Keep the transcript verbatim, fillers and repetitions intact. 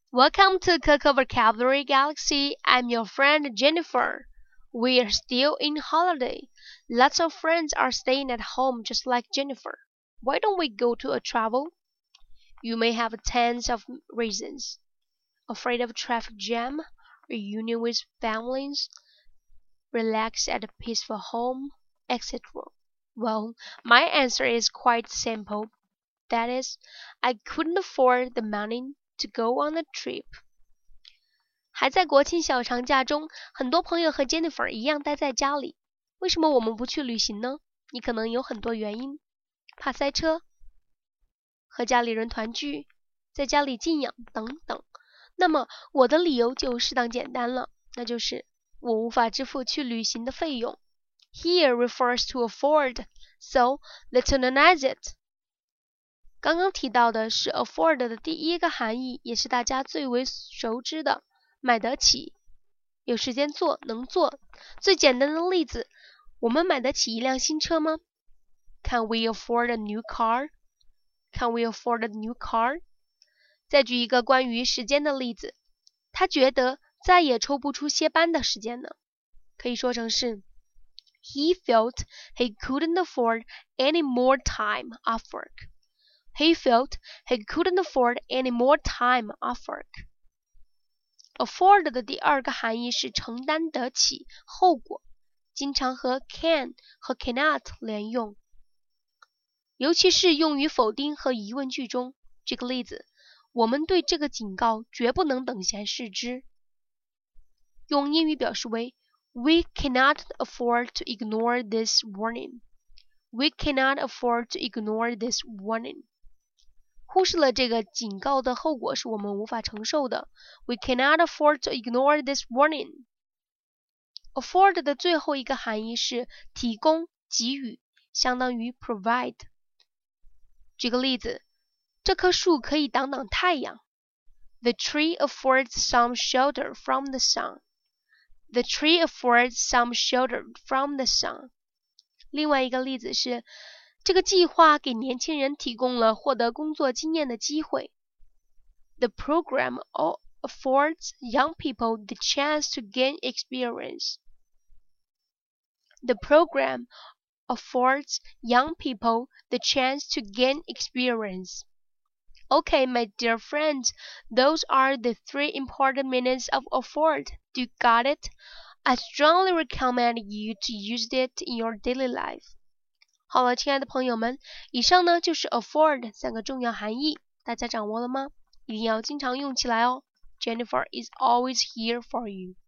Welcome to Coco Vocabulary Galaxy. I'm your friend Jennifer. We are still in holiday. Lots of friends are staying at home just like Jennifer. Why don't we go to a travel? You may have tons of reasons. Afraid of traffic jam, reunion with families, relax at a peaceful home, et cetera. Well, my answer is quite simple. That is, I couldn't afford the money to go on a trip. 还在国庆小长假中，很多朋友和 Jennifer 一样待在家里。为什么我们不去旅行呢？你可能有很多原因，怕塞车，和家里人团聚，在家里静养等等。那么我的理由就适当简单了，那就是我无法支付去旅行的费用。Here refers to afford, so let's analyze it. 刚刚提到的是 afford 的第一个含义，也是大家最为熟知的，买得起，有时间做，能做。最简单的例子，我们买得起一辆新车吗？ Can we afford a new car? Can we afford a new car? 再举一个关于时间的例子，他觉得再也抽不出歇班的时间了，可以说成是 He felt he couldn't afford any more time off work.He felt he couldn't afford any more time off work. Afford 的第二个含义是承担得起，后果，经常和 can 和 cannot 连用，尤其是用于否定和疑问句中。举个例子，我们对这个警告绝不能等闲视之。用英语表示为 We cannot afford to ignore this warning. We cannot afford to ignore this warning.忽视了这个警告的后果是我们无法承受的。We cannot afford to ignore this warning. Afford 的最后一个含义是提供、给予，相当于 provide。举个例子，这棵树可以挡挡太阳。The tree affords some shelter from the sun. The tree affords some shelter from the sun. 另外一个例子是这个计划给年轻人提供了获得工作经验的机会。The program affords young people the chance to gain experience. The program affords young people the chance to gain experience. Okay, my dear friends, those are the three important meanings of afford. Do you got it? I strongly recommend you to use it in your daily life.好了，亲爱的朋友们，以上呢就是 afford 三个重要含义，大家掌握了吗？一定要经常用起来哦。Jennifer is always here for you.